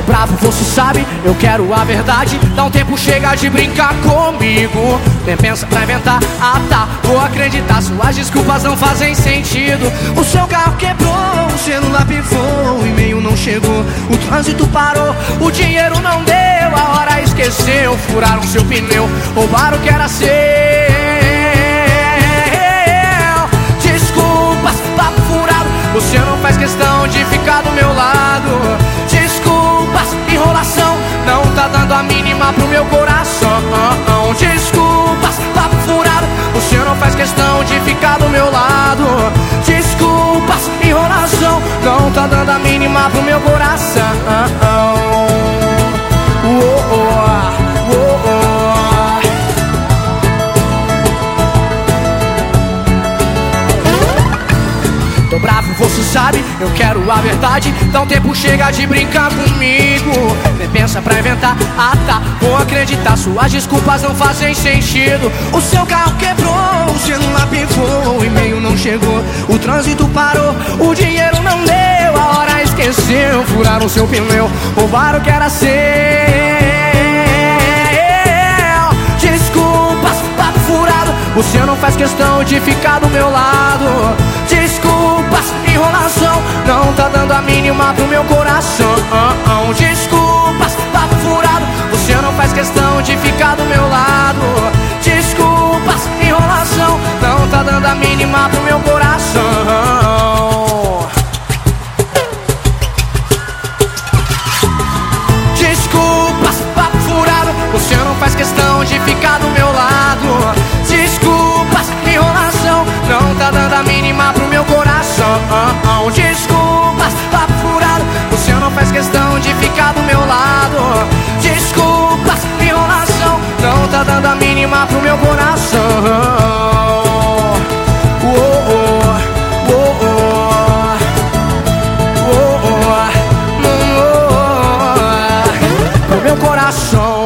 bravo, você sabe, eu quero a verdade. Dá um tempo, chega de brincar comigo. Nem pensa pra inventar, ah tá, vou acreditar, suas desculpas não fazem sentido. O seu carro quebrou, o celular pifou, o e-mail não chegou, o trânsito parou, o dinheiro não deu, a hora esqueceu, furaram seu pneu, roubaram o que era seu. Desculpas, papo furado, você não faz questão de ficar do meu lado. Desculpas, enrolação, não tá dando a mínima pro meu coração. Desculpas, papo furado, você não faz questão de ficar do meu lado. Desculpas, enrolação, não tá dando a mínima pro meu coração. Tô bravo, você sabe, eu quero a verdade. Dá um tempo, chega de brincar comigo. Nem pensa pra inventar, ah tá, vou acreditar, suas desculpas não fazem sentido. O seu carro quebrou, o celular pifou, o e-mail não chegou, o trânsito parou, o dinheiro não deu, a hora esqueceu, furaram seu pneu, roubaram o que era seu. Desculpas, papo furado, você não faz questão de ficar do meu lado. Desculpas, enrolação, não tá dando a mínima pro meu coração. Desculpas, papo furado, você não faz questão de ficar do meu lado. Desculpas, enrolação, não tá dando a mínima pro meu coração. Desculpas, papo furado, você não faz questão de ficar do meu lado. Desculpas, enrolação, não tá dando a mínima pro meu coração. Desculpas, papo furado, você não faz questão de ficar do meu lado. Desculpas, enrolação, não tá dando a mínima pro meu coração. Pro meu coração.